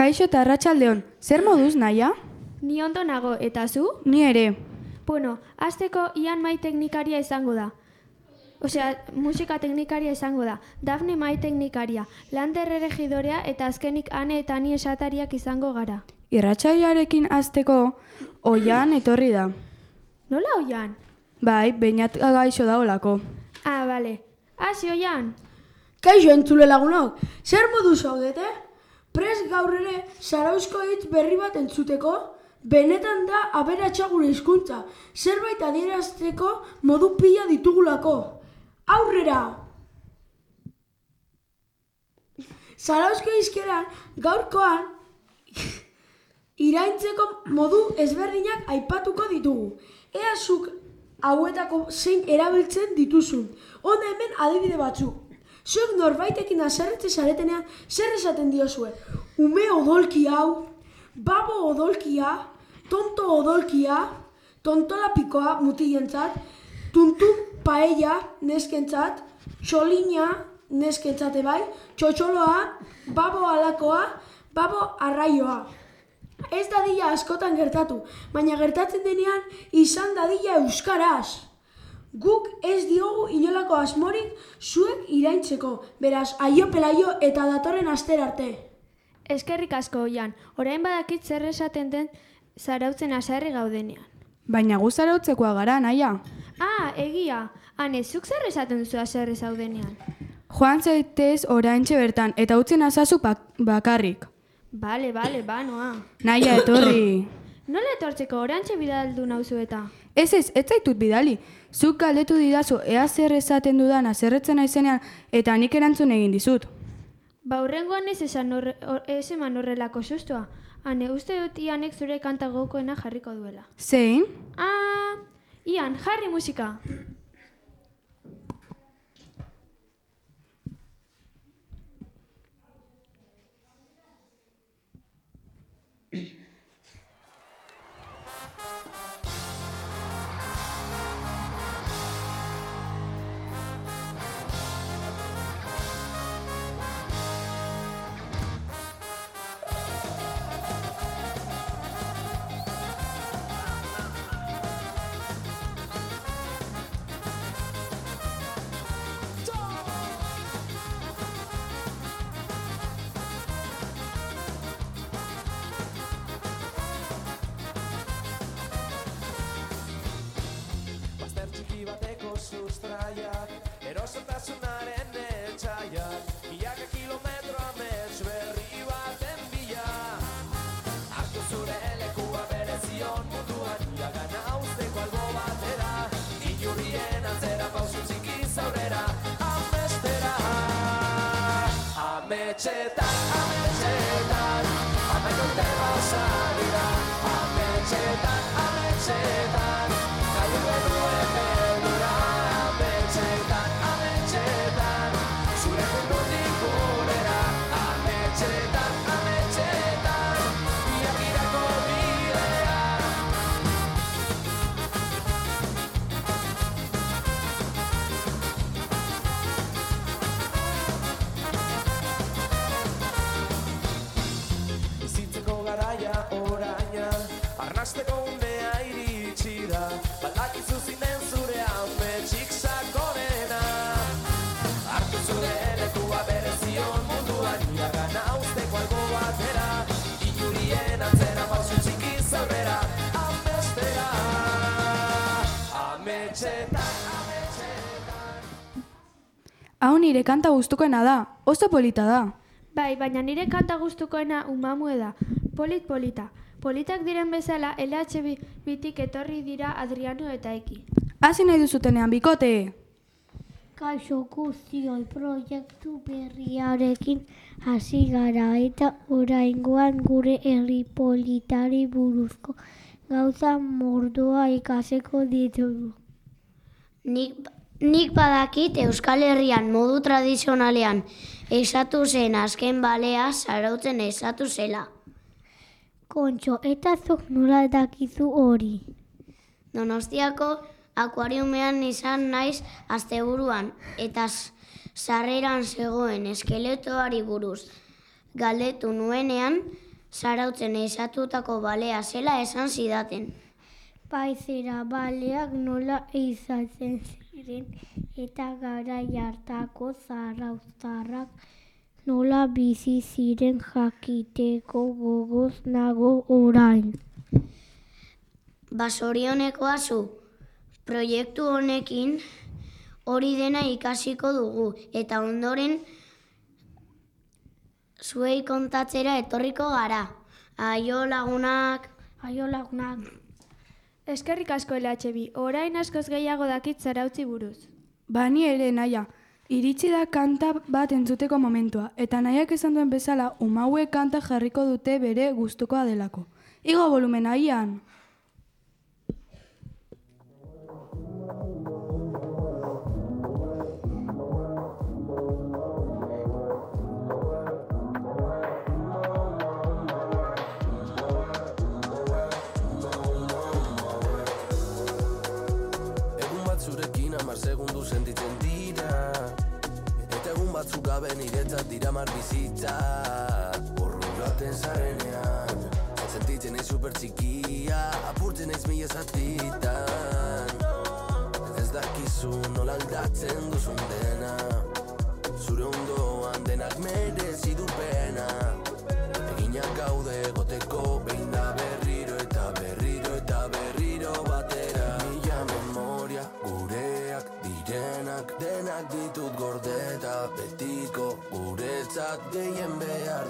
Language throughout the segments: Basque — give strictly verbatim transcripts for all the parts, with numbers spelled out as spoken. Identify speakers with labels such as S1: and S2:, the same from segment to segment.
S1: Kaixo eta arratsaldeon, zer moduz, Naia?
S2: Ni ondo nago, eta zu?
S1: Ni ere.
S2: Bueno, hasteko Ian mai teknikaria izango da. Osea, musika teknikaria izango da. Dafne mai teknikaria, Lander erregidorea eta azkenik Ane eta ni esatariak izango gara.
S1: Irratsaiarekin hasteko Oian etorri da.
S2: Nola Oian?
S1: Bai, Beñat gaixo daolako.
S2: Ah, bale. Hasi Oian.
S3: Kaixo entzule lagunok, zer modu zaudete? Prest gaur ere zarauzko hitz berri bat entzuteko? Benetan da aberatsa gure hizkuntza, zerbait adierazteko modu pila ditugulako. Aurrera! Zarauzko hizkeran gaurkoan iraintzeko modu ezberdinak aipatuko ditugu. Ea zuk hauetako zein erabiltzen dituzun. Hona hemen adibide batzuk. Zuek norbaitekin haserretze zaretenean zer esaten diozue? Ume odolki hau, babo odolkia, tonto odolkia, tontola pikoa mutilentzat, tuntun paella neskentzat, txolina neskentzate bai, txotxoloa, babo alakoa, babo arraioa. Ez dadila askotan gertatu, baina gertatzen denean izan dadila euskaraz. Guk ez diogu inolako asmorik zuek iraintzeko, beraz aio pelaio eta datorren aster arte.
S2: Eskerrik asko Oian, orain badakit zer esaten den zarautzen haserre gaudenean.
S1: Baina gu zarautzekoa gara, Naia.
S2: Ah, egia. Ane, zuk zer esaten duzu haserre zaudenean?
S1: Joan zaitez oraintxe bertan eta utzen azazu bakarrik.
S2: Bale, bale, banoa.
S1: Naia etorri.
S2: Nola etortzeko oraintxe bidaldu nauzu eta?
S1: Ez ez, ez zaitut bidali. Zuk galdetu didazu ea zer esaten dudan haserretzen naizenean eta nik erantzun egin dizut.
S2: Ba hurrengoan ez esan horre, or, ez eman horrelako sustoa. Ane, uste dut Ianek zure kanta gokoena jarriko duela.
S1: Zein?
S2: Ah, Ian, jarri musika.
S4: Sustraiak, erosotasunaren etxaiak, milaka kilometro amets berri baten bila. Hartu zure lekua berezion munduan, iragana usteko albo batera, inurrien atzera pausu txikiz aurrera, amestera. Ametxetan, ametxetan, amaiko urte bausarira, ametxetan, ametxetan, gaiu genuen beldura. Ametxetan, ametxetan, zure mundutik gurera. Ametxetan, ametxetan, biakirako bidea. Bizitzeko garaia oraina, arnasteko unea iritsi da. Badakizu zinen zure ametxik sakonena. Hartu zure lekua berezion munduan, iragana usteko albo batera, inurrien atzera pausu txikiz aurrera, amestera. Ametxetan, ametxetan.
S1: Hau nire kanta gustukoena da, oso polita da.
S2: Bai, baina nire kanta gustukoena umamue da, polit polita. Politak diren bezala, L H bitik etorri dira Adriano eta Eki.
S1: Hasi nahi duzutenean, bikote!
S5: Kaixo guztioi proiektu berriarekin hasi gara eta oraingoan gure herri politari buruzko gauza mordoa ikaseko ditugu.
S6: Nik, nik badakit Euskal Herrian modu tradizionalean esatu zen azken balea zarautzen esatu zela.
S5: Kontxo, eta zuk nola dakizu hori?
S6: Donostiako akuariumean izan naiz asteburuan eta sarreran zegoen eskeletoari buruz galdetu nuenean zarautzen esatutako balea zela esan zidaten.
S5: Baizera baleak nola izaten ziren eta garai hartako zarauztarrak nola bizi ziren jakiteko gogoz nago orain.
S6: Basorionekoa zu, proiektu honekin hori dena ikasiko dugu eta ondoren zuei kontatzera etorriko gara. Aio lagunak.
S5: Aio lagunak.
S2: Eskerrik asko L H bi, orain askoz gehiago dakit Zarautzi buruz.
S1: Bani ere, Naia, iritsi da kanta bat entzuteko momentua, eta Naiak esan duen bezala, umauek kanta jarriko dute bere gustukoa delako. Igo volumen aian!
S4: Segundu sentitzen dira eta egun batzuk gabe niretzat dira mar bizitza. Horruraten zarenean sentitzen naiz super txikia, apurtzen naiz mila zatitan. Ez dakizu nola aldatzen duzun dena, zure ondoan denak merezi du pena. Eginak gaude goteko behin da berriro eta berriro eta berriro batera. Mila memoria gureak direnak denak ditut gordeta, betiko guretzat gehien behar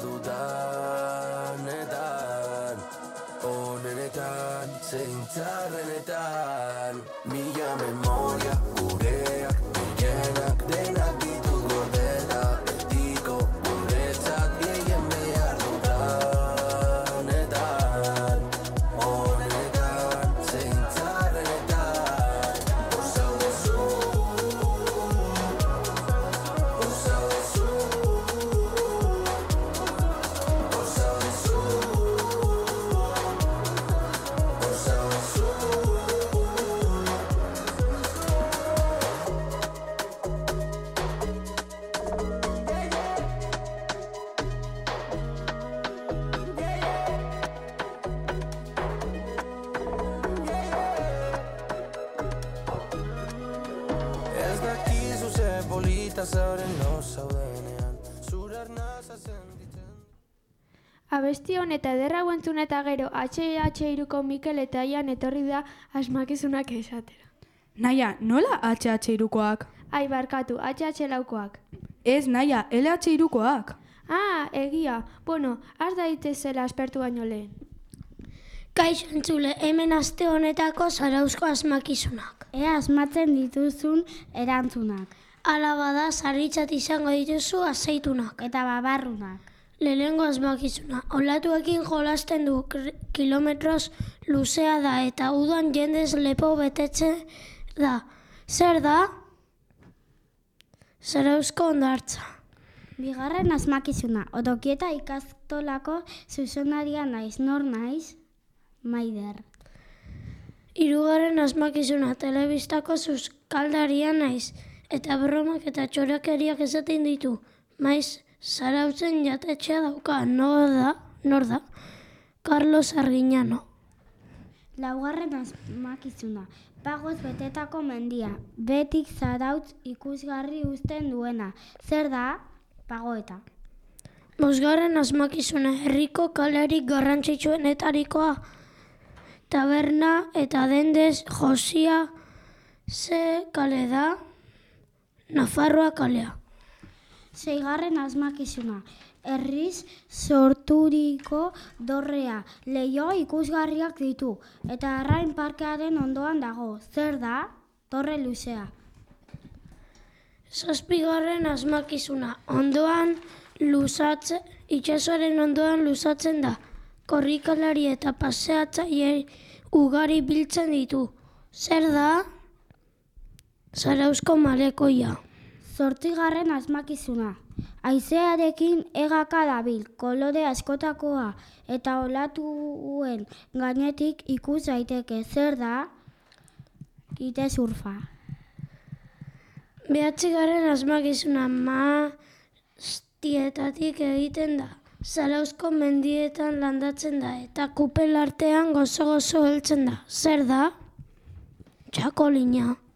S4: dudanetan. Onenetan, zein txarrenetan. Mila memoria gureak direnak denak ditut gordeta, betiko guretzat gehien behar dudanetan. Onenetan, zein txarrenetan. Hor zaudezu, hor zaudezu, hor zaudezu, hor zaudezu. Ez dakizu ze polita zaren lo zaudenean, zure arnaza sentitzen.
S2: Abesti honeta ederra entzun eta gero H H hiruko Mikel eta Ian etorri da asmakizunak esatera.
S1: Naia, nola H H hirukoak?
S2: Ai, barkatu, H H laukoak.
S1: Ez, Naia, L H hirukoak.
S2: Ah, egia. Bueno, has daitezela aspertu baino lehen.
S5: Kaixo entzule, hemen aste honetako zarauzko asmakizunak. Ea asmatzen dituzun erantzunak. Hala bada, sarritzat izango dituzu azeitunak. Eta babarrunak. Lehenengo asmakizuna. Olatuekin jolasten du kilometros luzea da eta udan jendez lepo betetze da. Zer da? Zarauzko hondartza. Bigarren asmakizuna. Otokieta ikastolako zuzenaria naiz. Nor naiz? Maider. Hirugarren asmakizuna. Telebistako zuzkaldaria naiz. Eta bromak eta txorakeriak esaten ditu. Maiz, Zarautzen jatetxea dauka. Nor da? Nor da? Carlos Arguiñano. Laugarren asmakizuna. Pagoz betetako mendia. Betik Zarautz ikusgarri uzten duena. Zer da? Pagoeta. Bosgarren asmakizuna. Herriko kalerik garrantzitsuenetarikoa. Taberna eta dendez Josia ze kale da? Nafarroa kalea. Seigarren asmakizuna. Herriz sorturiko dorrea. Leiho ikusgarriak ditu. Eta Arrain parkearen ondoan dago. Zer da? Torre luzea. Zazpigarren asmakizuna. Ondoan luzatzen, itsasoaren ondoan luzatzen da. Korrikalari eta paseatzaile ugari biltzen ditu. Zer da? Zarauzko malekoia. Zortzigarren asmakizuna. Haizearekin egaka dabil, kolore askotakoa eta olatuen gainetik ikus daiteke. Zer da? Ite surfa. Behatzigarren asmakizuna. Maastietatik egiten da. Zarauzko mendietan landatzen da eta kupel artean gozo-gozo heltzen da. Zer da? Txakolina.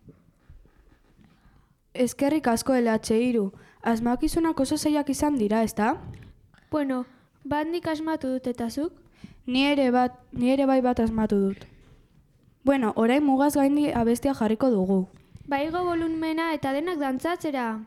S1: Eskerrik asko L H hiru. Asmakizunak oso zailak izan dira, ezta?
S2: Bueno, bat nik asmatu dut eta zuk?
S1: Ni ere bat, ni ere bai bat asmatu dut. Bueno, orain mugaz gaindi abestia jarriko dugu.
S2: Baigo volumena eta denak dantzatzera.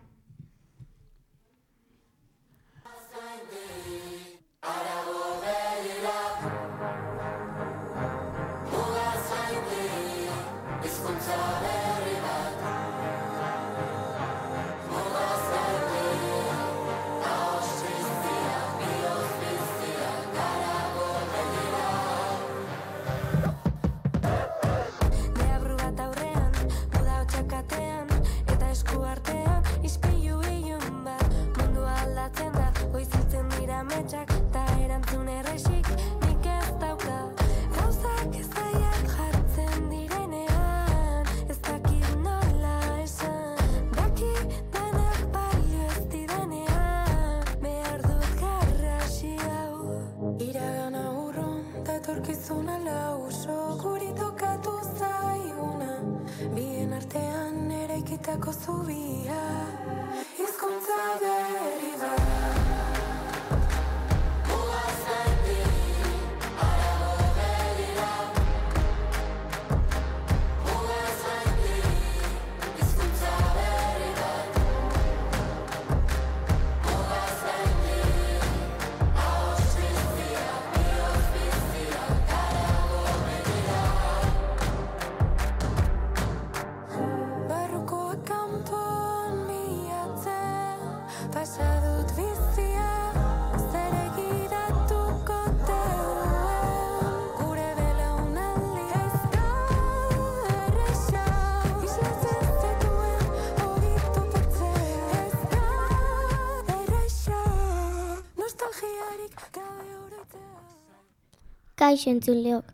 S5: Kaixo entzuleok.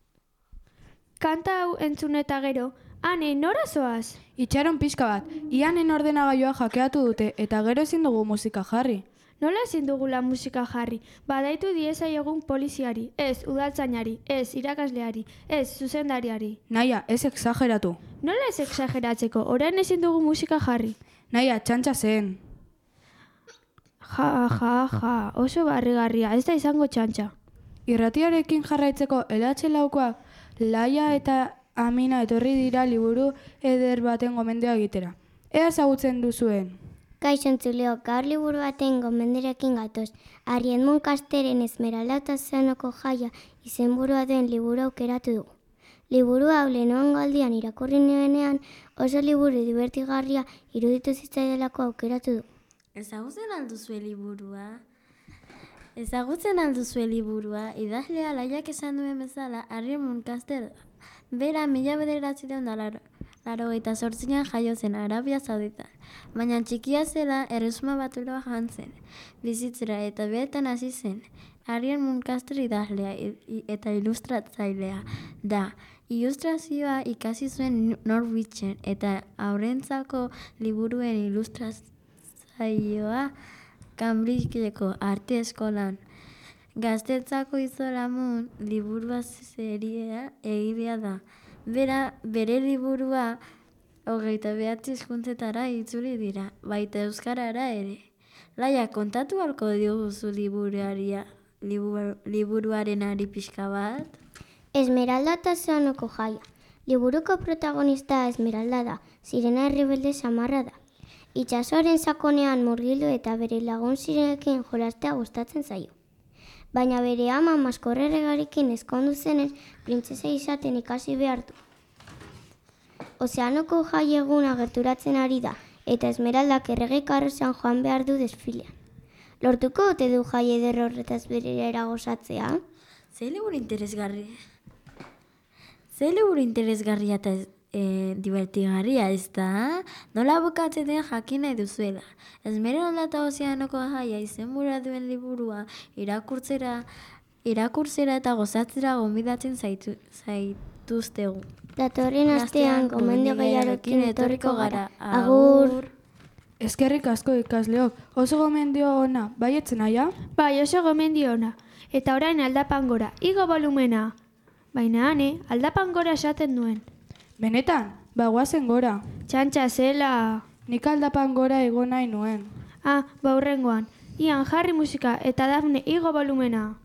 S2: Kanta hau entzun eta gero, ane, nora zoaz?
S1: Itxaron pixka bat, Ianen ordenagailua jakeatu dute eta gero ezin dugu musika jarri.
S2: Nola ezin dugula musika jarri? Badaitu diezaiogun poliziari, ez udaltzainari, ez irakasleari, ez zuzendariari.
S1: Naia, ez exageratu.
S2: Nola ez exageratzeko, orain ezin dugu musika jarri?
S1: Naia, txantxa zen.
S2: Ja, ja, ja, oso barrigarria, ez da izango txantxa.
S1: Irratiarekin jarraitzeko L H laukoak Laia eta Amina etorri dira liburu eder baten gomendioa egitera. Ea ezagutzen duzuen?
S5: Kaixo entzuleok, gaur liburu baten gomendirekin gatoz. Ari Edmund Casteren Esmeralda eta Ozeanoko jaia izenburua duen liburu aukeratu dugu. Liburu hau lehenengo aldian irakurri nuenean oso liburu divertigarria iruditu zitzaidelako aukeratu dugu.
S7: Ezagutzen alduzue liburua? Ezagutzen alduzue liburua, idazlea Laiak esan duen bezala, Ari Edmund Caster da. Bera mila bederatziehun eta laurogeita zortzian jaio zen Arabia Sauditan, baina txikia zela Erresuma Batukoa joan zen, bizitzera eta beretan hasi zen. Ari Edmund Caster idazlea eta ilustratzailea da. Ilustrazioa ikasi zuen Norwichen eta haurrentzako liburuen ilustrazioa Cambridgeko arte eskolan. Gaztetzako Izolamun liburua seria egilea da. Bera, bere liburua hogeita behatzi hizkuntzetara itzuli dira, baita euskarara ere. Laia, kontatu ahalko diguzu liburuaria, libur, liburuaren ari pixka bat?
S5: Esmeralda eta Ozeanoko jaia. Liburuko protagonista Esmeralda da, sirena errebelde samarra da. Itxasoaren sakonean murgildu eta bere lagun zirenekin jolastea gustatzen zaio. Baina bere ama maskorreregarekin ezkondu zenez, printzesa izaten ikasi behar du. Ozeanoko jai eguna gerturatzen ari da, eta Esmeraldak errege karrozean joan behar du desfilean. Lortuko ote du jai eder horretaz berera gozatzea?
S7: Ze liburu interesgarri? Ze liburu interesgarria eta E, divertigarria ez da, nola bukatzen den jakin nahi duzuela. Esmeralda eta Ozeanoko jaia izenburua duen liburua irakurtzera, irakurtzera eta gozatzera gonbidatzen zaitu, zaituztegu.
S5: Datorren astean gomendio gehiagokin etorriko gara. Agur!
S1: Eskerrik asko ikasleok, oso gomendio ona, baietzen aia?
S2: Bai, oso gomendio ona. Eta orain aldapan gora, igo volumena. Baina ane, aldapan gora esaten duen.
S1: Benetan, bagoazen gora.
S2: Txantxa zela.
S1: Nik aldapan gora ego nahi nuen.
S2: Ah, baurrengoan. Ian jarri musika eta Dafne igo volumena.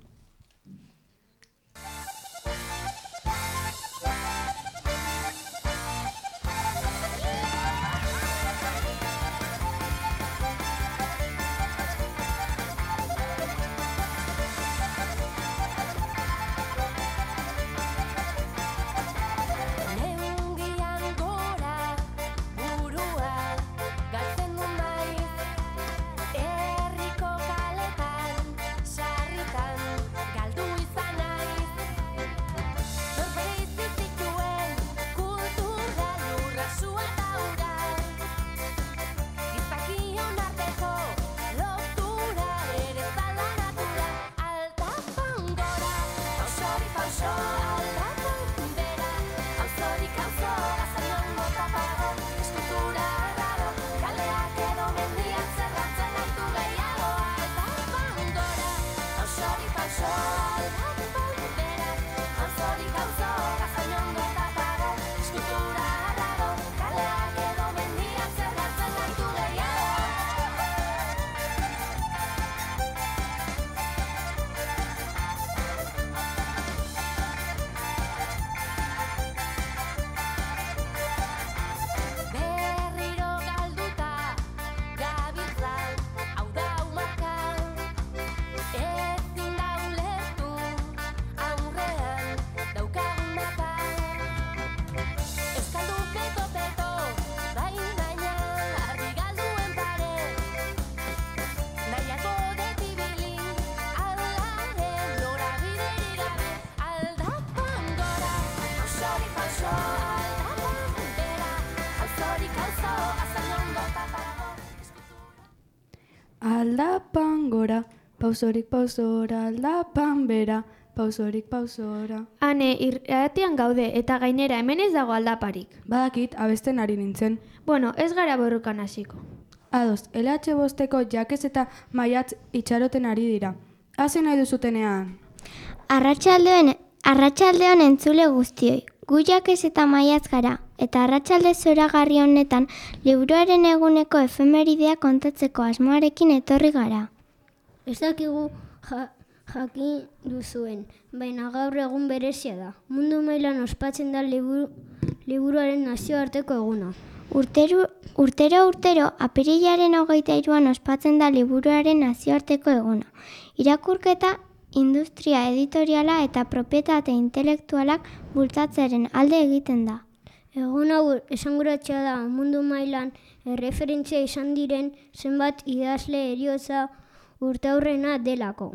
S1: Aldapan gora, pausorik pausora, aldapan bera, pausorik pausora.
S2: Ane, irratian gaude eta gainera hemen ez dago aldaparik.
S1: Badakit, abesten ari nintzen.
S2: Bueno, ez gara borrokan hasiko.
S1: Ados, L H bosteko jakez eta maiatz itxaroten ari dira. Hasi nahi duzutenean.
S8: Arratsaldeon, arratsaldeon entzule guztioi. Gu jakez eta maiatz gara, eta arratsalde zoragarri honetan liburuaren eguneko efemeridea kontatzeko asmoarekin etorri gara.
S5: Ez dakigu ja, jakin duzuen, baina gaur egun berezia da. Mundu mailan ospatzen da liburu, liburuaren nazioarteko eguna.
S8: Urtero, urtero urtero apirilaren hogeita hiruan ospatzen da liburuaren nazioarteko eguna. Irakurketa, industria editoriala eta propietate intelektualak bultzatzearen alde egiten da.
S5: Egun hau esanguratzea da mundu mailan erreferentzia izan diren zenbait idazle heriotza urteurrena delako.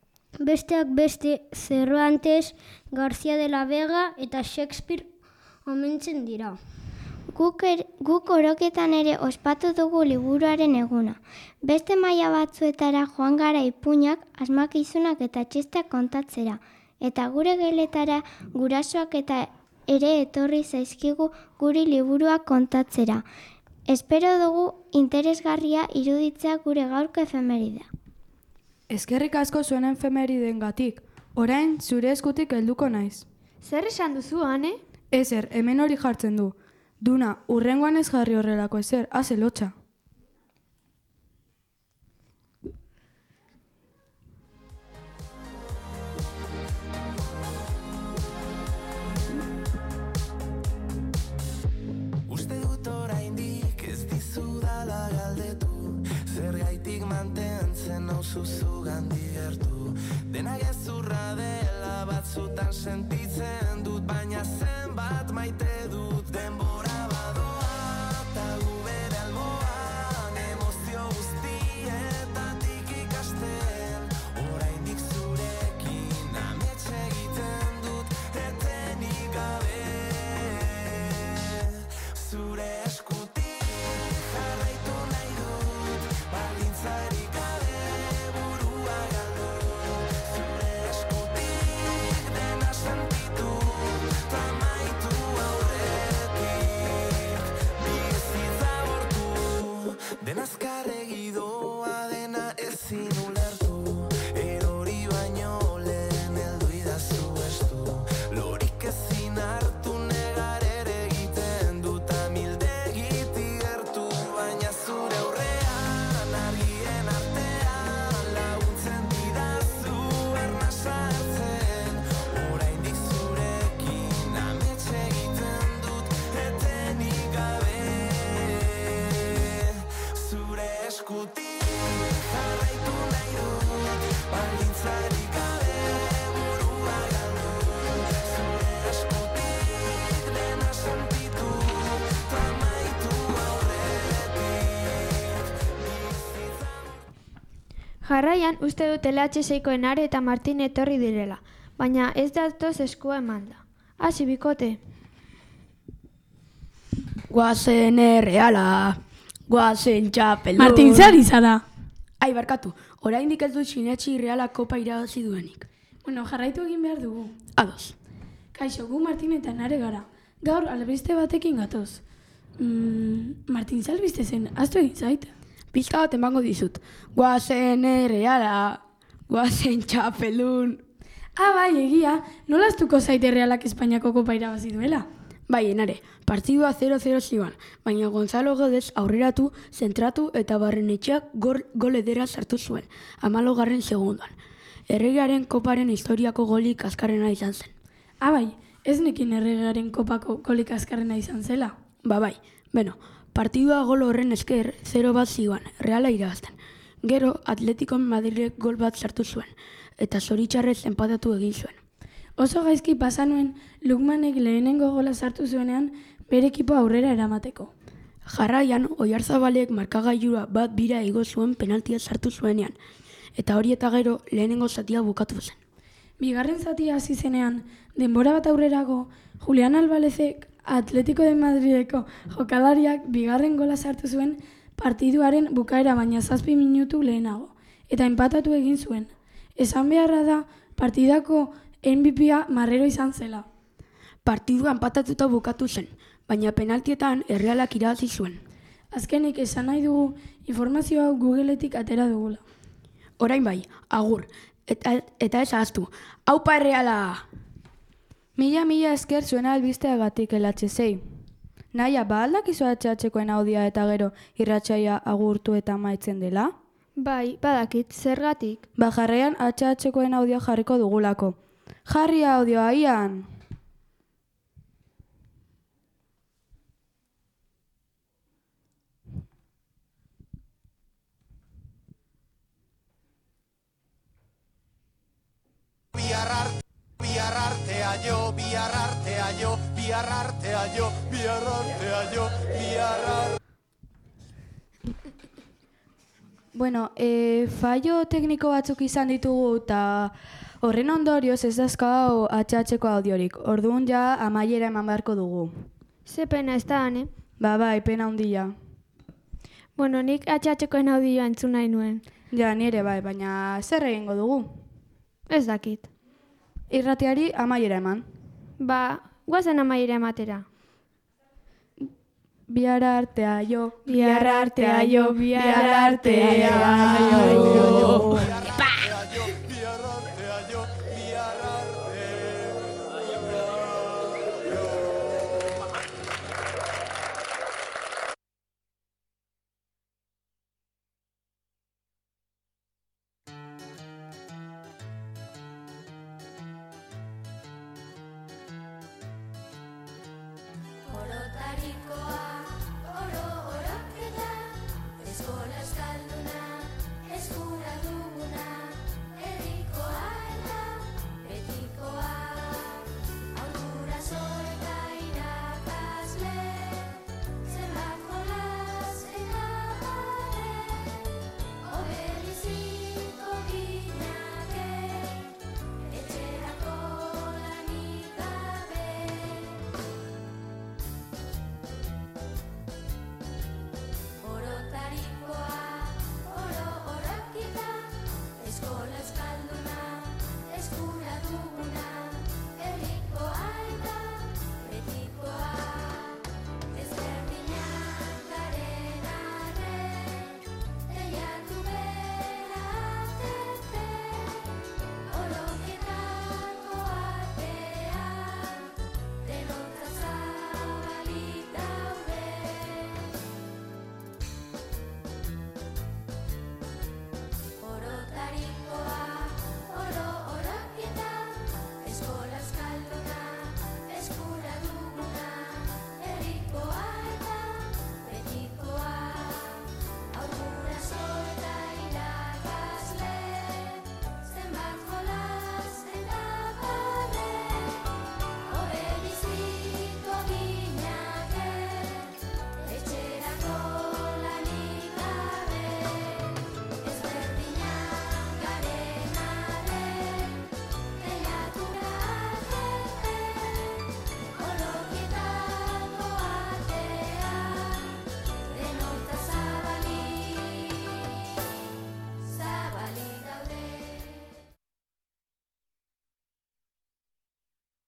S5: Besteak beste Cervantes, García de la Vega eta Shakespeare omentzen dira.
S8: Guk, er, guk oroketan ere ospatu dugu liburuaren eguna. Beste maila batzuetara joan gara ipuinak, asmakizunak eta txistak kontatzera. Eta gure geletara gurasoak eta ere etorri zaizkigu guri liburuak kontatzera. Espero dugu interesgarria iruditzea gure gaurko efemeridea.
S1: Eskerrik asko zuen efemeridengatik. Orain zure eskutik helduko naiz.
S2: Zer esan duzu, Ane?
S1: Ezer, hemen hori jartzen du. Duna, urrengoan ez jarri horrelako ezer, haze lotxa.
S4: Uste dut oraindik ez dizudala galdetu, zergaitik mantentzen nauzu zugandik gertu. Dena gezurra dela batzutan sentitzen dut, baina zenbat maite dut denbora. Sentitu, tamaitu aurre.
S2: Jarraian, uste dut L H seiko Enare eta Martin etorri direla, baina ez datoz eskua emanda. Hasi, bikote.
S9: Guazen erreala, guazen txapelun.
S3: Martin, zer ari zara?
S9: Ai, barkatu, oraindik ez dut sinetxi Reala kopa irabazi duenik.
S3: Bueno, jarraitu egin behar dugu.
S9: Ados.
S3: Kaixo, gu Martin eta Enare gara. Gaur albiste batekin gatoz. Mm, Martin zalbiste zen, aztu egin zait?
S9: Pizka bat emango dizut. Guazen erreala, guazen txapelun.
S3: Ah, bai, egia, nola aztuko zaite Realak Espainiako kopa irabazi duela?
S9: Bai, Enare, partidua zero zero ziban, baina Gonzalo Guedes aurreratu, zentratu eta Barrenetxeak gol, gol edera sartu zuen, amalogarren segunduan. Erregearen koparen historiako golik azkarrena izan zen.
S3: Ah, bai, ez nekin erregearen kopako golik azkarrena izan zela.
S9: Ba bai, beno, partidua gol horren esker zero bat ziban, Reala irabazten. Gero, Atletico Madrilek gol bat sartu zuen, eta zoritxarrez enpatatu egin zuen.
S3: Oso gaizki pasa nuen, Lukmanek lehenengo gola sartu zuenean bere ekipo aurrera eramateko.
S9: Jarraian, Oiarzabalek markagailua bat bira igo zuen penaltia sartu zuenean, eta hori eta gero lehenengo zatia bukatu zen.
S3: Bigarren zatia hasi zenean, denbora bat aurrerago, Julián Albalezek Atletico de Madrideko jokalariak bigarren gola sartu zuen partiduaren bukaera baina zazpi minutu lehenago, eta enpatatu egin zuen. Esan beharra da, partidako M V P-a Marrero izan zela.
S9: Partidua enpatatuta bukatu zen, baina penaltietan Errealak irabazi zuen.
S3: Azkenik esan nahi dugu informazio hau Googleetik atera dugula.
S9: Orain bai, agur, eta, eta ez ahaztu, aupa Erreala!
S1: Mila mila esker zuen albisteagatik L H sei. Naia, ba aldakizu H H-koen audia eta gero irratsaia agurtu eta amaitzen dela?
S2: Bai, badakit, zergatik.
S1: Ba jarraian H H-koen audio jarriko dugulako. Jarri audioa, Ian!
S4: Biarrartea jo, biarrartea jo, biarrartea jo, biarrartea jo, biarrar...
S1: Bueno, e, fallo tekniko batzuk izan ditugu eta horren ondorioz ez dazkau H H-ko audiorik. Orduan ja amaiera eman beharko dugu.
S2: Ze pena ez da, ne?
S1: Ba, bai, pena handia.
S2: Bueno, nik H H-koen audioa entzun nahi nuen.
S1: Ja, nire bai, baina zer egingo dugu?
S2: Ez dakit.
S1: Irratiari amaiera eman.
S2: Ba, guazen amaiera ematera.
S1: Biarartea jo,
S2: biarartea jo, biarartea jo.
S10: Orotarikoa, oro oroketa, eskola eskal